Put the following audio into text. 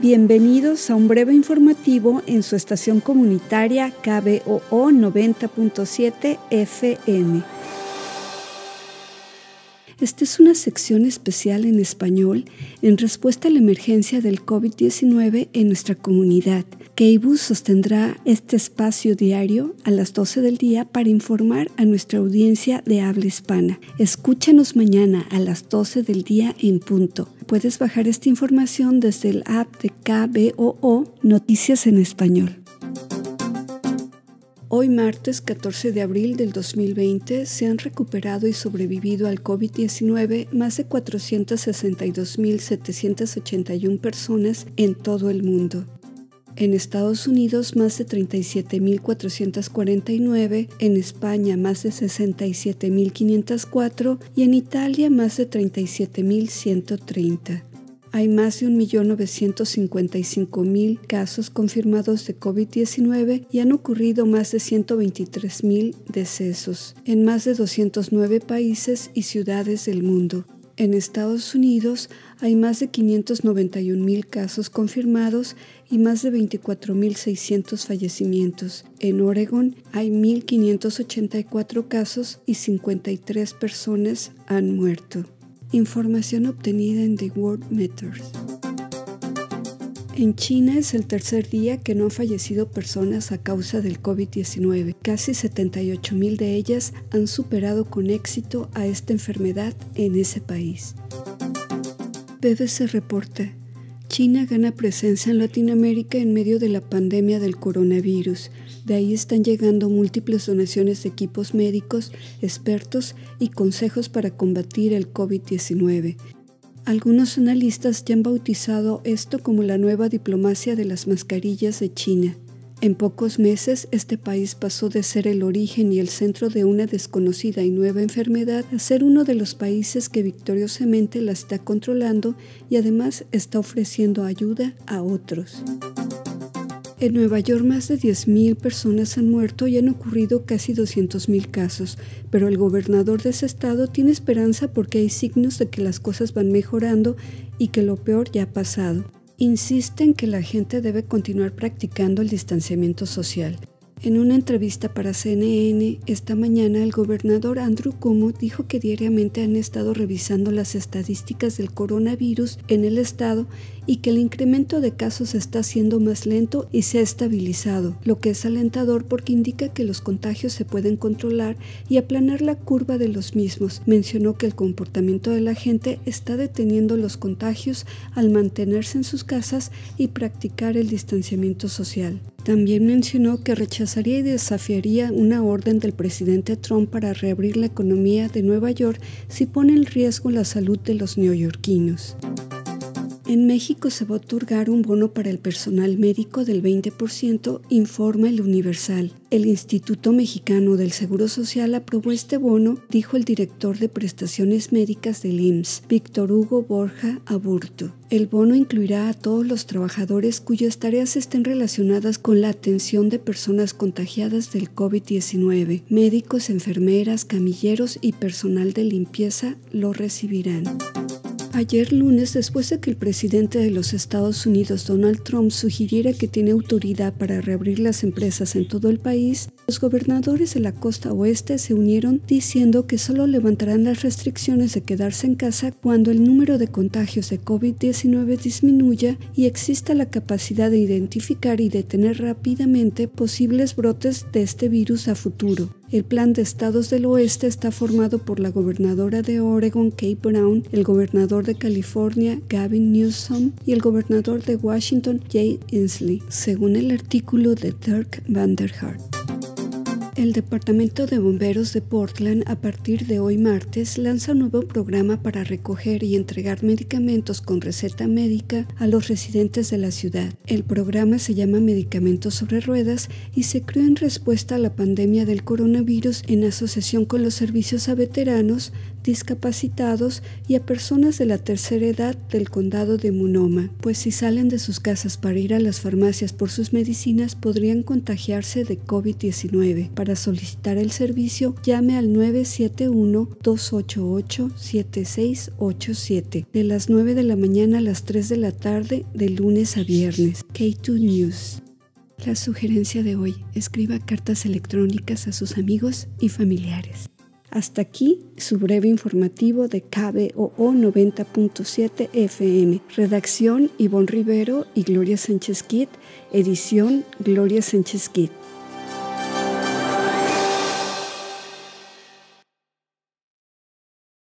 Bienvenidos a un breve informativo en su estación comunitaria KBOO 90.7 FM. Esta es una sección especial en español en respuesta a la emergencia del COVID-19 en nuestra comunidad. KBOO sostendrá este espacio diario a las 12 del día para informar a nuestra audiencia de habla hispana. Escúchanos mañana a las 12 del día en punto. Puedes bajar esta información desde el app de KBOO Noticias en Español. Hoy martes 14 de abril del 2020 se han recuperado y sobrevivido al COVID-19 más de 462.781 personas en todo el mundo. En Estados Unidos más de 37.449, en España más de 67.504 y en Italia más de 37.130. Hay más de 1.955.000 casos confirmados de COVID-19 y han ocurrido más de 123.000 decesos en más de 209 países y ciudades del mundo. En Estados Unidos hay más de 591.000 casos confirmados y más de 24.600 fallecimientos. En Oregon hay 1.584 casos y 53 personas han muerto. Información obtenida en The World Matters. En China es el tercer día que no han fallecido personas a causa del COVID-19. Casi 78.000 de ellas han superado con éxito a esta enfermedad en ese país. BBC reporta: China gana presencia en Latinoamérica en medio de la pandemia del coronavirus. De ahí están llegando múltiples donaciones de equipos médicos, expertos y consejos para combatir el COVID-19. Algunos analistas ya han bautizado esto como la nueva diplomacia de las mascarillas de China. En pocos meses, este país pasó de ser el origen y el centro de una desconocida y nueva enfermedad a ser uno de los países que victoriosamente la está controlando y además está ofreciendo ayuda a otros. En Nueva York más de 10.000 personas han muerto y han ocurrido casi 200.000 casos, pero el gobernador de ese estado tiene esperanza porque hay signos de que las cosas van mejorando y que lo peor ya ha pasado. Insiste en que la gente debe continuar practicando el distanciamiento social. En una entrevista para CNN esta mañana, el gobernador Andrew Cuomo dijo que diariamente han estado revisando las estadísticas del coronavirus en el estado y que el incremento de casos está siendo más lento y se ha estabilizado, lo que es alentador porque indica que los contagios se pueden controlar y aplanar la curva de los mismos. Mencionó que el comportamiento de la gente está deteniendo los contagios al mantenerse en sus casas y practicar el distanciamiento social. También mencionó que rechazaría y desafiaría una orden del presidente Trump para reabrir la economía de Nueva York si pone en riesgo la salud de los neoyorquinos. En México se va a otorgar un bono para el personal médico del 20%, informa El Universal. El Instituto Mexicano del Seguro Social aprobó este bono, dijo el director de prestaciones médicas del IMSS, Víctor Hugo Borja Aburto. El bono incluirá a todos los trabajadores cuyas tareas estén relacionadas con la atención de personas contagiadas del COVID-19. Médicos, enfermeras, camilleros y personal de limpieza lo recibirán. Ayer lunes, después de que el presidente de los Estados Unidos, Donald Trump, sugiriera que tiene autoridad para reabrir las empresas en todo el país, los gobernadores de la costa oeste se unieron diciendo que solo levantarán las restricciones de quedarse en casa cuando el número de contagios de COVID-19 disminuya y exista la capacidad de identificar y detener rápidamente posibles brotes de este virus a futuro. El plan de estados del oeste está formado por la gobernadora de Oregon, Kate Brown, el gobernador de California, Gavin Newsom, y el gobernador de Washington, Jay Inslee, según el artículo de Dirk Van der Hart. El Departamento de Bomberos de Portland, a partir de hoy martes, lanza un nuevo programa para recoger y entregar medicamentos con receta médica a los residentes de la ciudad. El programa se llama Medicamentos sobre Ruedas y se creó en respuesta a la pandemia del coronavirus en asociación con los servicios a veteranos discapacitados y a personas de la tercera edad del condado de Multnomah, pues si salen de sus casas para ir a las farmacias por sus medicinas podrían contagiarse de COVID-19. Para solicitar el servicio, llame al 971-288-7687 de las 9 de la mañana a las 3 de la tarde de lunes a viernes. K2 News. La sugerencia de hoy: escriba cartas electrónicas a sus amigos y familiares. Hasta aquí su breve informativo de KBOO 90.7 FM. Redacción: Ivonne Rivero y Gloria Sánchez Kidd. Edición: Gloria Sánchez Kidd.